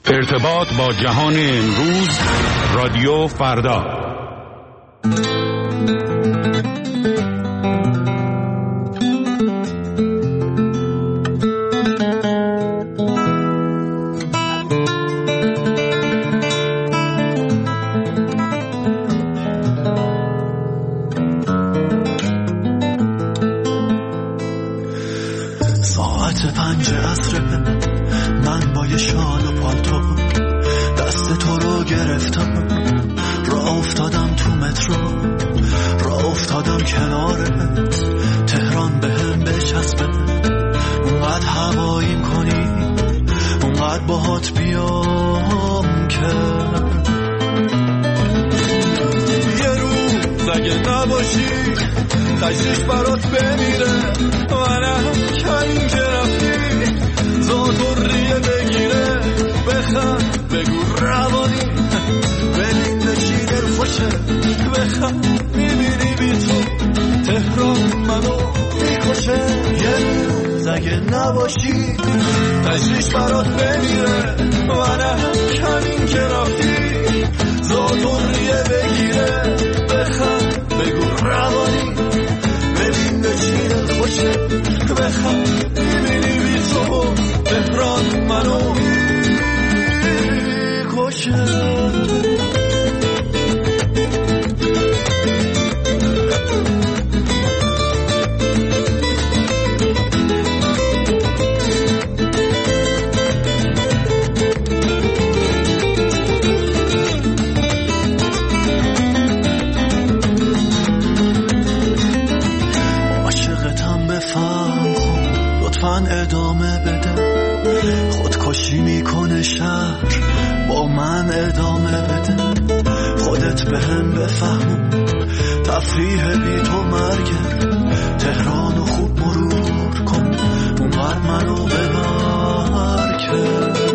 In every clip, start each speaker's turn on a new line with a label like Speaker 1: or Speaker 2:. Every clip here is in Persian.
Speaker 1: ارتباط با جهان امروز، رادیو فردا.
Speaker 2: ساعت 5 عصر من با یه شال و پالتو دست تو رو گرفتم، راه افتادم تو مترو، راه افتادم کنارت، تهران بهم بچسبه، اونقدر هواییم کنی، اونقدر باهات بیام که یه روز اگه نباشی تشریش برات بمیره، منم کمین که رفتی زادوریه بگیره، بخند بگو روانی ببین به چی دل خوشه، بخند میبینی بی تو تهران منو میکشه، یه روز اگه نباشی تشریش برات بمیره، منم کمین که رفتی زادوریه بگیره، بخند بگو روانی ببین به چی دل خوشه، بخند میبینی بی تو تهران منو میکشه. ادامه بده، خودکشی میکنه شهر با من ادامه بده، خودت بهم بفهمون تفریح بی تو مرگه، تهرانو خوب مرور کن اونور منو ببر که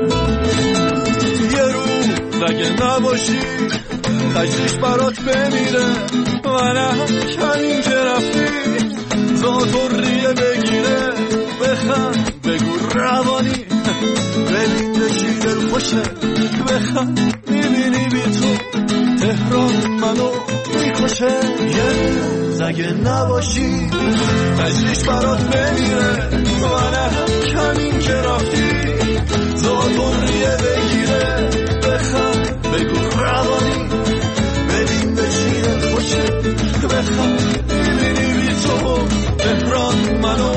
Speaker 2: یه روز اگه نباشی تشریش برات بمیره، منم کمین که رفتی زادوریه بگیره، بخند بگو روانی ببین به چی دل خوشه، بخند میبینی بی تو تهران منو میکشه، یه روز اگه نباشی تشریش برات بمیره، منم کمین که رفتی زادوریه بگیره، بخند بگو روانی ببین به چی دل خوشه، بخند میبینی بی تو تهران منو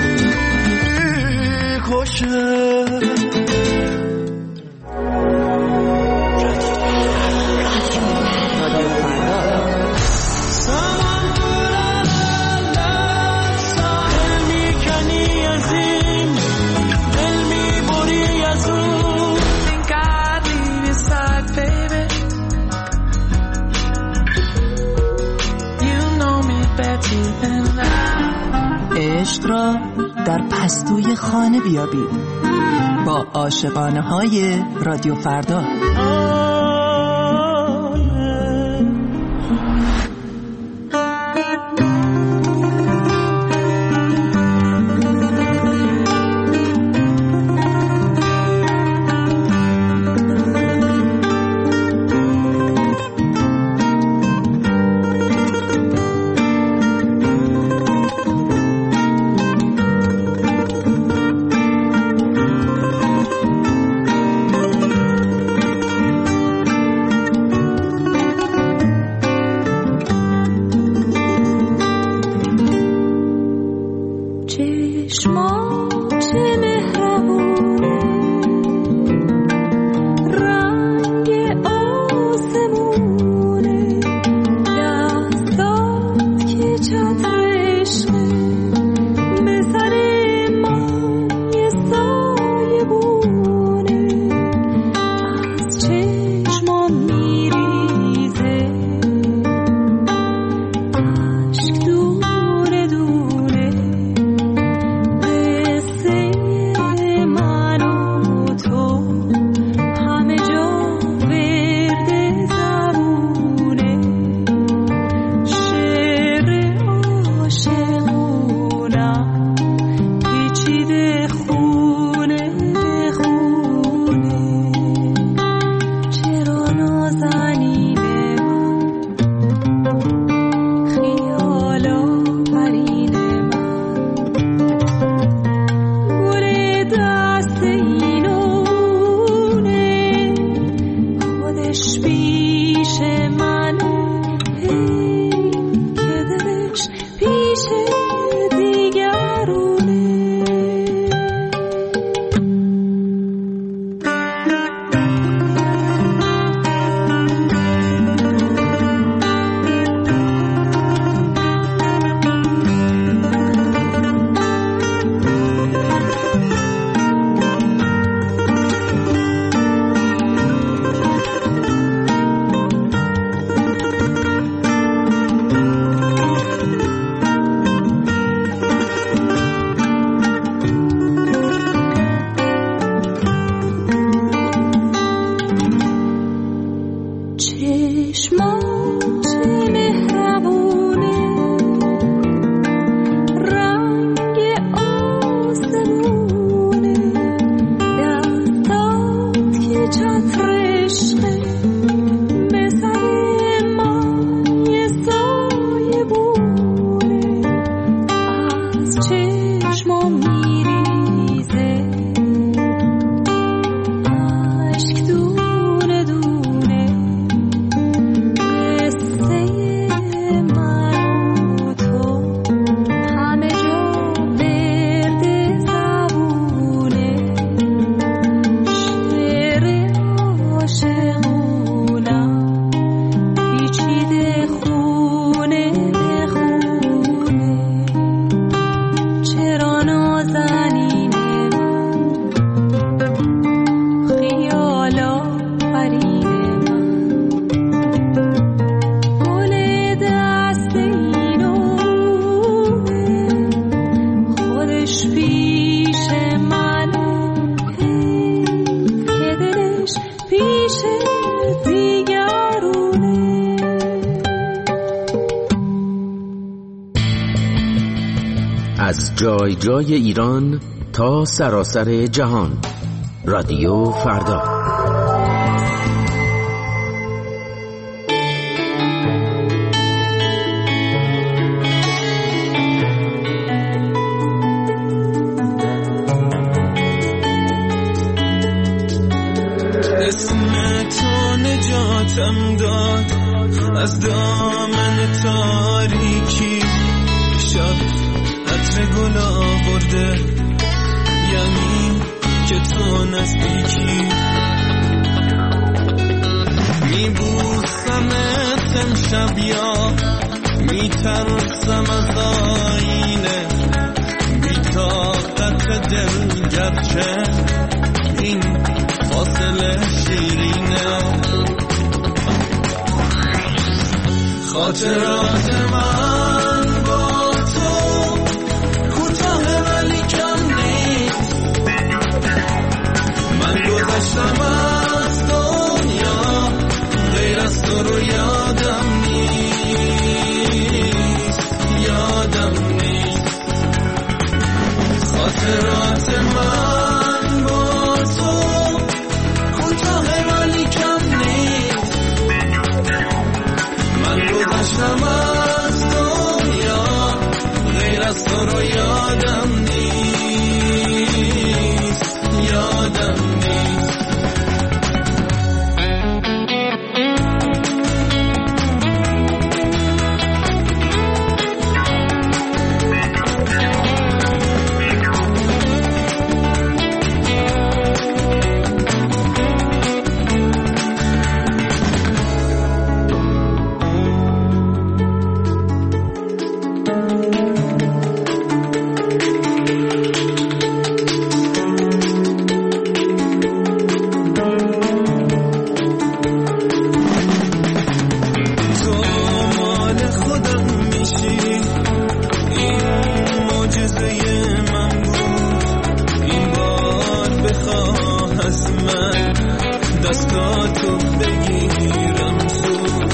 Speaker 3: عشق را در پستوی خانه بیابید با عاشقانه های رادیو فردا.
Speaker 4: جای جای ایران تا سراسر جهان. رادیو فردا.
Speaker 2: اسم تو نجاتم داد از دامن تاریکی، شب عطر گل آورده یعنی که تو نزدیکی. میبوسمت امشب یا میترسم از آینه، بی‌طاقت دل گرچه این فاصله شیرینه. خاطرات من با تو کوتاه ولی کم نیست، من گذشتم از دنیا غیر از تو رو یادم نیست، یادم نیست. خاطرات من با تو کوتاه ولی کم نیست، من گذشتم از دنیا غیر از تو رو یادم نیست، یادم نیست. دستاتو بگیرم زود،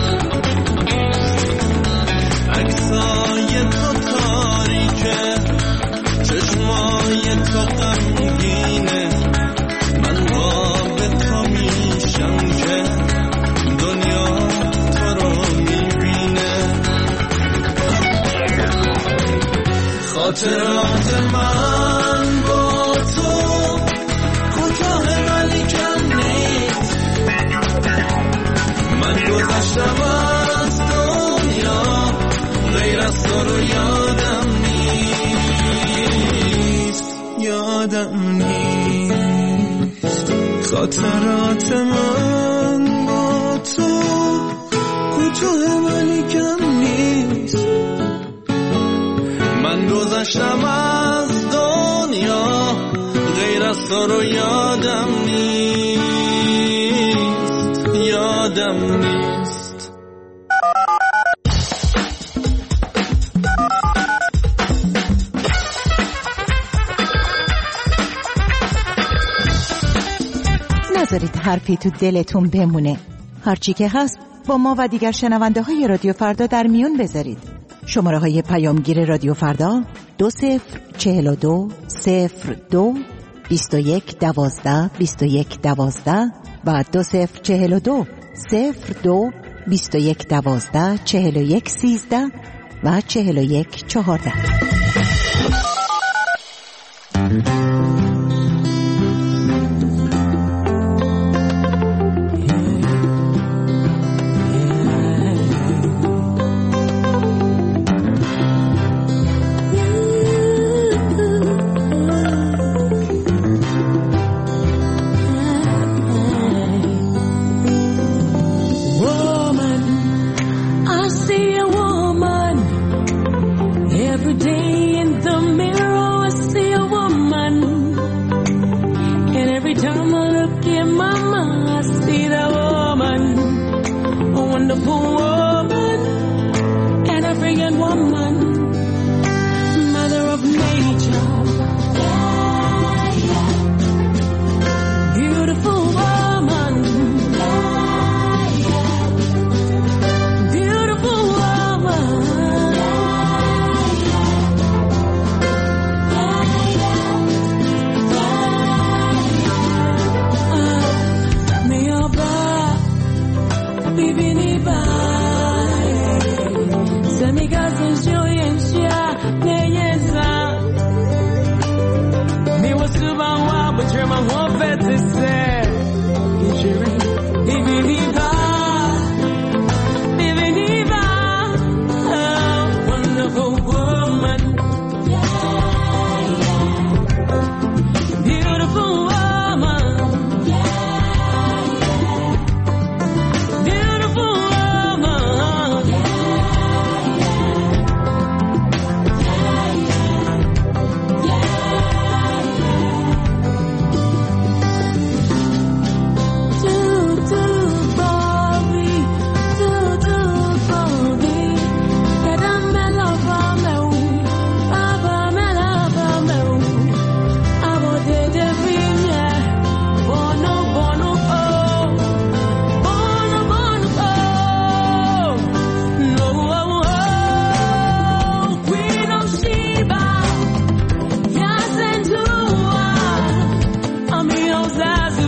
Speaker 2: عکسای تو تاریکه، چشمای تو غمگینه، من خواب تو میشم که دنیا تو رو میبینه. خاطرات من با تو کوتاه ولی کم نیست، من گذشتم از دنیا غیر از تو رو یادم نیست، یادم نیست. خاطرات من با تو کوتاه ولی کم نیست، من گذشتم از دنیا غیر از تو رو یادم نیست، یادم نیست.
Speaker 5: نذارید حرفی تو دلتون بمونه. هرچی که هست با ما و دیگر شنونده های رادیو فردا در میون بذارید. شماره های پیامگیر رادیو فردا 2042 02 21 12 21 12 و 2042 02 21 12 41 13 و 41 14.
Speaker 2: Zazu